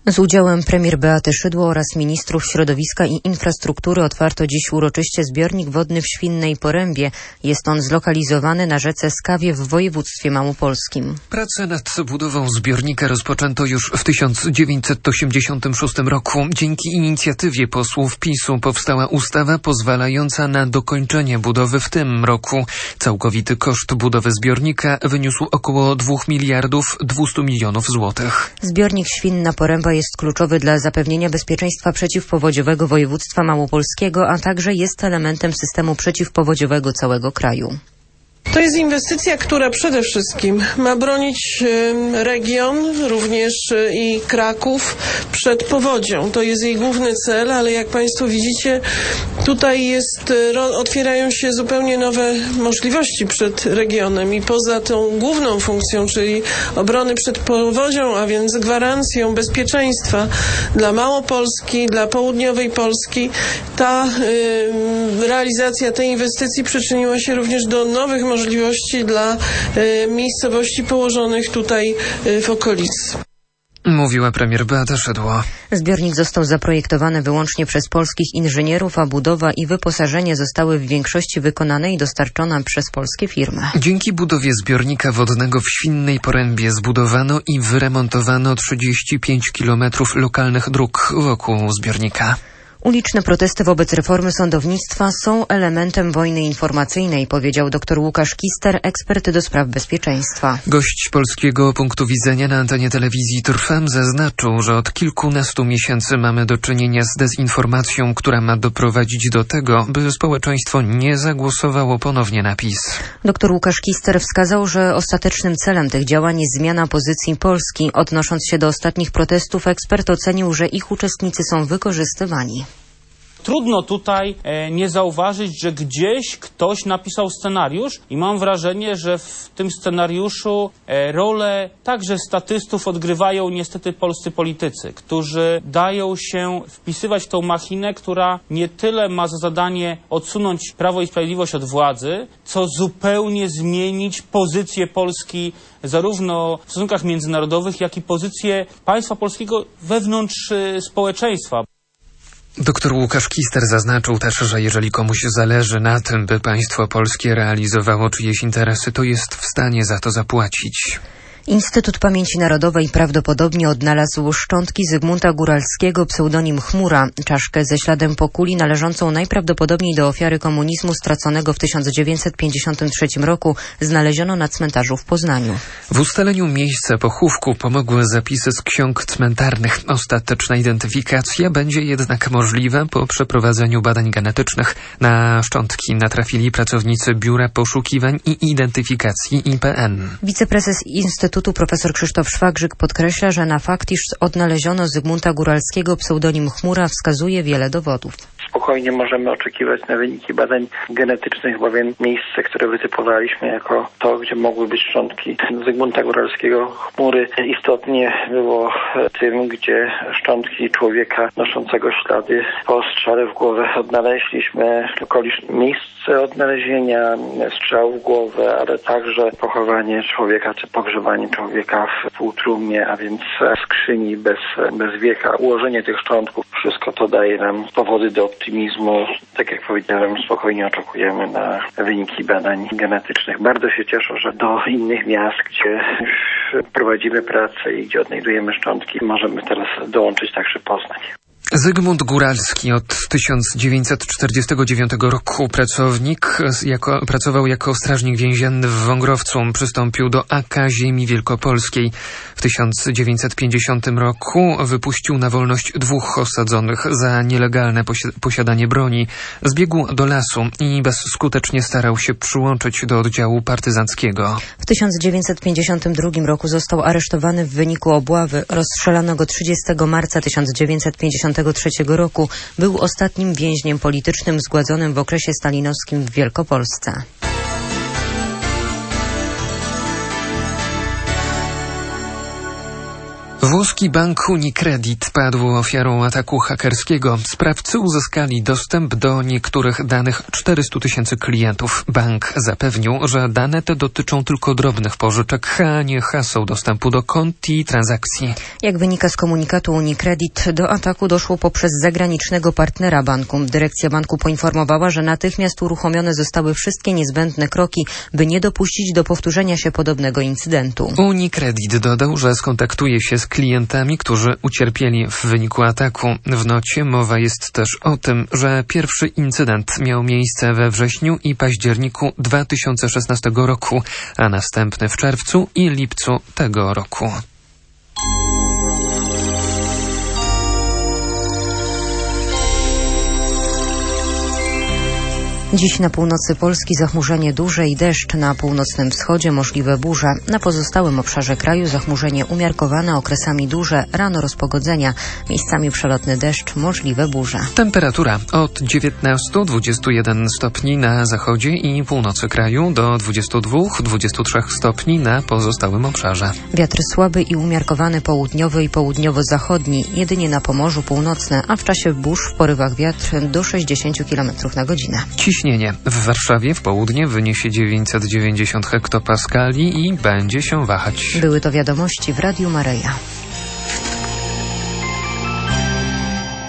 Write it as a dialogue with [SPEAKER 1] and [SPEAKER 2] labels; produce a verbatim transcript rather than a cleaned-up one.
[SPEAKER 1] Z udziałem premier Beaty Szydło oraz ministrów środowiska i infrastruktury otwarto dziś uroczyście zbiornik wodny w Świnnej Porębie. Jest on zlokalizowany na rzece Skawie w województwie małopolskim.
[SPEAKER 2] Prace nad budową zbiornika rozpoczęto już w tysiąc dziewięćset osiemdziesiątym szóstym roku. Dzięki inicjatywie posłów PiSu powstała ustawa pozwalająca na dokończenie budowy w tym roku. Całkowity koszt budowy zbiornika wyniósł około dwóch miliardów dwieście milionów złotych.
[SPEAKER 1] Zbiornik Świnna Poręba jest kluczowy dla zapewnienia bezpieczeństwa przeciwpowodziowego województwa małopolskiego, a także jest elementem systemu przeciwpowodziowego całego kraju.
[SPEAKER 3] To jest inwestycja, która przede wszystkim ma bronić region, również i Kraków przed powodzią. To jest jej główny cel, ale jak Państwo widzicie, tutaj jest, otwierają się zupełnie nowe możliwości przed regionem i poza tą główną funkcją, czyli obrony przed powodzią, a więc gwarancją bezpieczeństwa dla Małopolski, dla południowej Polski, ta y, realizacja tej inwestycji przyczyniła się również do nowych możliwości dla y, miejscowości położonych tutaj y, w okolicy.
[SPEAKER 2] Mówiła premier Beata Szydło.
[SPEAKER 1] Zbiornik został zaprojektowany wyłącznie przez polskich inżynierów, a budowa i wyposażenie zostały w większości wykonane i dostarczone przez polskie firmy.
[SPEAKER 2] Dzięki budowie zbiornika wodnego w Świnnej Porębie zbudowano i wyremontowano trzydzieści pięć kilometrów lokalnych dróg wokół zbiornika.
[SPEAKER 1] Uliczne protesty wobec reformy sądownictwa są elementem wojny informacyjnej, powiedział dr Łukasz Kister, ekspert do spraw bezpieczeństwa.
[SPEAKER 2] Gość Polskiego Punktu Widzenia na antenie telewizji Trwam zaznaczył, że od kilkunastu miesięcy mamy do czynienia z dezinformacją, która ma doprowadzić do tego, by społeczeństwo nie zagłosowało ponownie na PiS.
[SPEAKER 1] Dr Łukasz Kister wskazał, że ostatecznym celem tych działań jest zmiana pozycji Polski. Odnosząc się do ostatnich protestów, ekspert ocenił, że ich uczestnicy są wykorzystywani.
[SPEAKER 4] Trudno tutaj e, nie zauważyć, że gdzieś ktoś napisał scenariusz i mam wrażenie, że w tym scenariuszu e, rolę także statystów odgrywają niestety polscy politycy, którzy dają się wpisywać w tą machinę, która nie tyle ma za zadanie odsunąć Prawo i Sprawiedliwość od władzy, co zupełnie zmienić pozycję Polski zarówno w stosunkach międzynarodowych, jak i pozycję państwa polskiego wewnątrz y, społeczeństwa.
[SPEAKER 2] Doktor Łukasz Kister zaznaczył też, że jeżeli komuś zależy na tym, by państwo polskie realizowało czyjeś interesy, to jest w stanie za to zapłacić.
[SPEAKER 1] Instytut Pamięci Narodowej prawdopodobnie odnalazł szczątki Zygmunta Góralskiego, pseudonim Chmura, czaszkę ze śladem po kuli należącą najprawdopodobniej do ofiary komunizmu straconego w tysiąc dziewięćset pięćdziesiątym trzecim roku, znaleziono na cmentarzu w Poznaniu.
[SPEAKER 2] W ustaleniu miejsca pochówku pomogły zapisy z ksiąg cmentarnych. Ostateczna identyfikacja będzie jednak możliwa po przeprowadzeniu badań genetycznych. Na szczątki natrafili pracownicy Biura Poszukiwań i Identyfikacji I P N.
[SPEAKER 1] Wiceprezes Instytutu Instytutu profesor Krzysztof Szwagrzyk podkreśla, że na fakt, iż odnaleziono Zygmunta Góralskiego, pseudonim Chmura, wskazuje wiele dowodów.
[SPEAKER 5] Spokojnie możemy oczekiwać na wyniki badań genetycznych, bowiem miejsce, które wytypowaliśmy jako to, gdzie mogły być szczątki Zygmunta Góralskiego, Chmury, istotnie było tym, gdzie szczątki człowieka noszącego ślady po strzale w głowę odnaleźliśmy okoliczne miejsce odnalezienia strzału w głowę, ale także pochowanie człowieka czy pogrzebanie człowieka w półtrumnie, a więc skrzyni bez, bez wiecha. Ułożenie tych szczątków, wszystko to daje nam powody do optymizmu. Tak jak powiedziałem, spokojnie oczekujemy na wyniki badań genetycznych. Bardzo się cieszę, że do innych miast, gdzie już prowadzimy pracę i gdzie odnajdujemy szczątki, możemy teraz dołączyć także Poznań.
[SPEAKER 2] Zygmunt Góralski od tysiąc dziewięćset czterdziestego dziewiątego roku pracownik, jako, pracował jako strażnik więzienny w Wągrowcu. Przystąpił do A K Ziemi Wielkopolskiej. W tysiąc dziewięćset pięćdziesiątym roku wypuścił na wolność dwóch osadzonych za nielegalne posi- posiadanie broni. Zbiegł do lasu i bezskutecznie starał się przyłączyć do oddziału partyzanckiego.
[SPEAKER 1] W tysiąc dziewięćset pięćdziesiątym drugim roku został aresztowany w wyniku obławy. Rozstrzelano go trzydziestego marca tysiąc dziewięćset pięćdziesiątego trzeciego roku. Był ostatnim więźniem politycznym zgładzonym w okresie stalinowskim w Wielkopolsce.
[SPEAKER 2] Włoski bank Unicredit padł ofiarą ataku hakerskiego. Sprawcy uzyskali dostęp do niektórych danych czterystu tysięcy klientów. Bank zapewnił, że dane te dotyczą tylko drobnych pożyczek, a nie haseł dostępu do kont i transakcji.
[SPEAKER 1] Jak wynika z komunikatu Unicredit, do ataku doszło poprzez zagranicznego partnera banku. Dyrekcja banku poinformowała, że natychmiast uruchomione zostały wszystkie niezbędne kroki, by nie dopuścić do powtórzenia się podobnego incydentu.
[SPEAKER 2] Unicredit dodał, że skontaktuje się z klientami, którzy ucierpieli w wyniku ataku. W nocie mowa jest też o tym, że pierwszy incydent miał miejsce we wrześniu i październiku dwa tysiące szesnastego roku, a następny w czerwcu i lipcu tego roku.
[SPEAKER 1] Dziś na północy Polski zachmurzenie duże i deszcz, na północnym wschodzie możliwe burze. Na pozostałym obszarze kraju zachmurzenie umiarkowane, okresami duże, rano rozpogodzenia, miejscami przelotny deszcz, możliwe burze.
[SPEAKER 2] Temperatura od dziewiętnastu do dwudziestu jeden stopni na zachodzie i północy kraju do dwudziestu dwóch do dwudziestu trzech stopni na pozostałym obszarze.
[SPEAKER 1] Wiatr słaby i umiarkowany południowy i południowo-zachodni, jedynie na Pomorzu Północne, a w czasie burz w porywach wiatr do sześćdziesięciu kilometrów na godzinę.
[SPEAKER 2] Ciśnienie w Warszawie w południe wyniesie dziewięćset dziewięćdziesiąt hektopaskali i będzie się wahać.
[SPEAKER 1] Były to wiadomości w Radiu Maryja.